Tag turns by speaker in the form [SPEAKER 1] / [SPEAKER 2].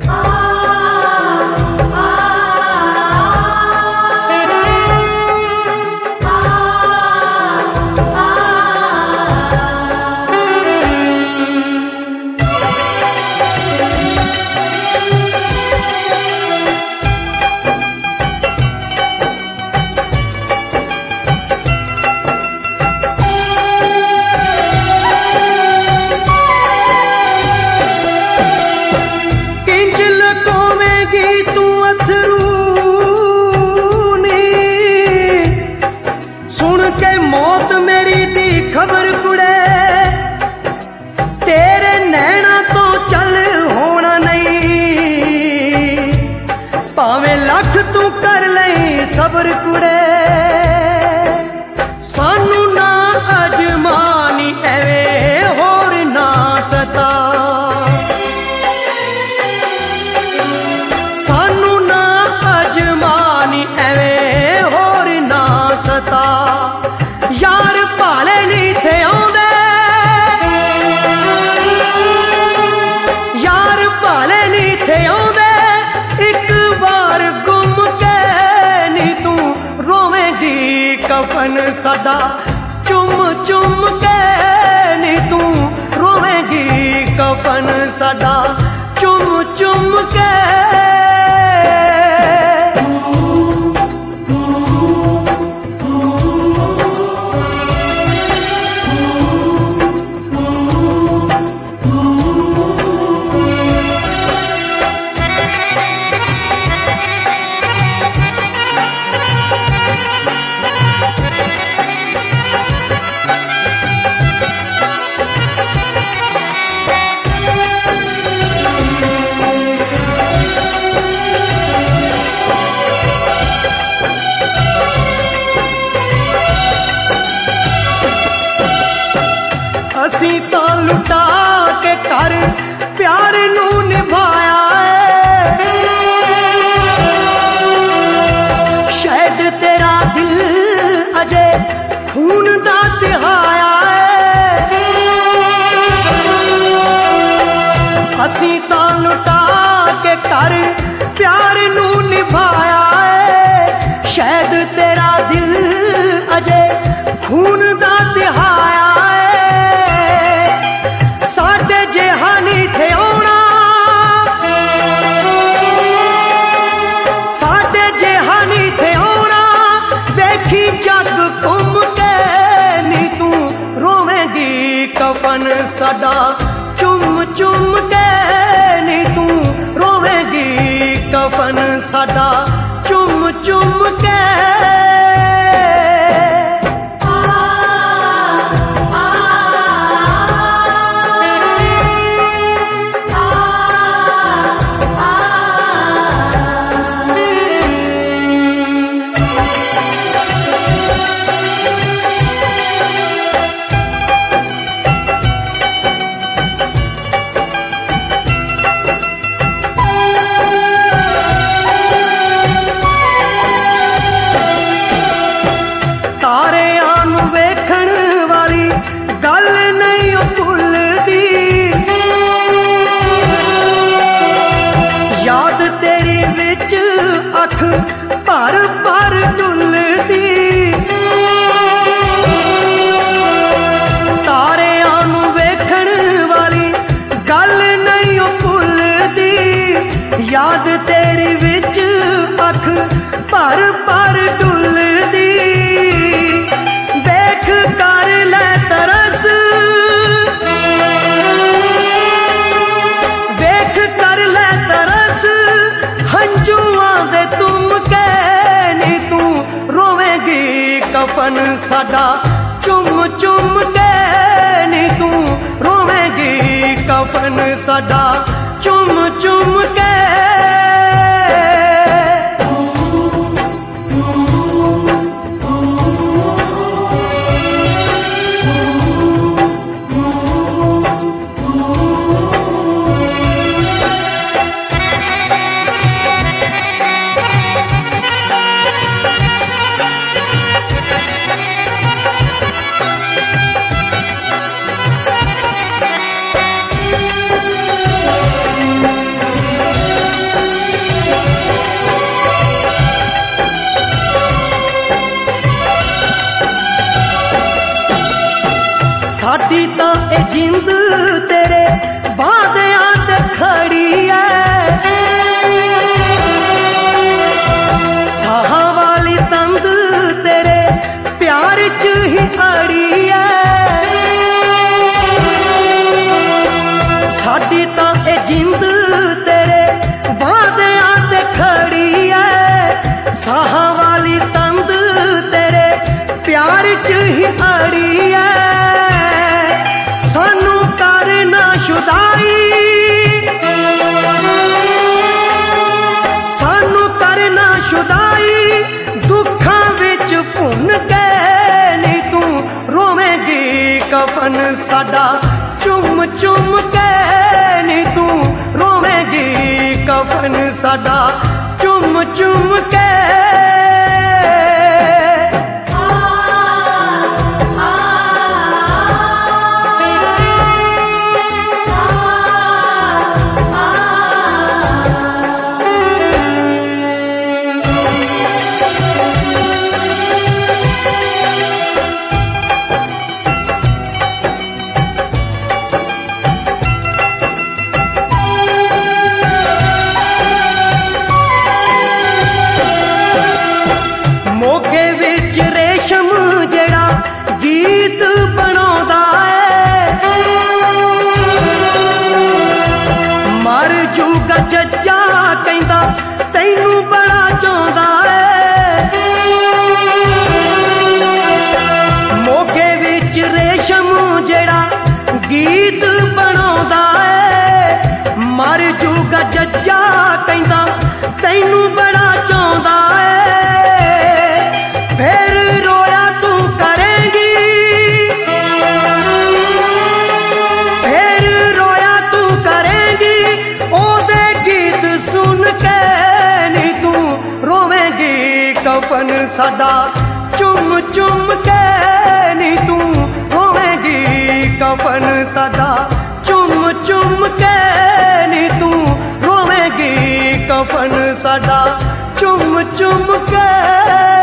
[SPEAKER 1] खबर कुड़े तेरे नैना तो चल होना नहीं, भावे लख तू कर ले सबर कुड़े। सानू ना अजमानी एवे होर ना सता, सानू ना अजमानी एवे होर ना सता। यार भाले नहीं थे आउंदे, यार भाले नहीं थे आउंदे, एक बार गुम के नी तू रोवेंगी कफन साडा चुम चुम के नी तू रोवेंगी कफन साडा चुम चुम के। असी तो लुटा के कर प्यार नू निभाया है, शायद तेरा दिल अजे खून दा तिहाया है। असी तो लुटा के कर प्यार नू निभाया है, शायद तेरा दिल अजे खून दा तिहाया है। जग घूम के नी तू रोवेंगी कफन साडा चुम चुम के नी तू रोवेंगी कफन साडा चुम चुम के। अख भर भर डुलदी, तारियां नू वेखण वाली गल नहीं भुलदी, याद तेरी विच अख भर भर डुलदी। वेख कर ले तरस, वेख कर ले तरस, हंजुआं दे तुम के नी तू रोवेंगी कफन साडा चुम चुम के नी तू रोवेंगी कफन साडा चुम चुम के। कफन साडा चुम चुम के नी तू रोवेगी कफन साडा चुम चुम के मोगे विच रेशम जेड़ा गीत बनाउंदा है मर जूगा जज्जा कहंदा तैनू बड़ा चाहुंदा है मोगे विच रेशम जेड़ा गीत बनाउंदा है मर जूगा जज्जा कहंदा तैनू बड़ा चाहुंदा है फिर रोया तू करेंगी फिर रोया तू करेंगी ओदे गीत सुन के नी तू रोवेंगी कफन साडा चुम चुम के नी तू रोवेंगी कफन साडा चुम चुम के नी तू रोवेंगी कफन साडा चुम चुम के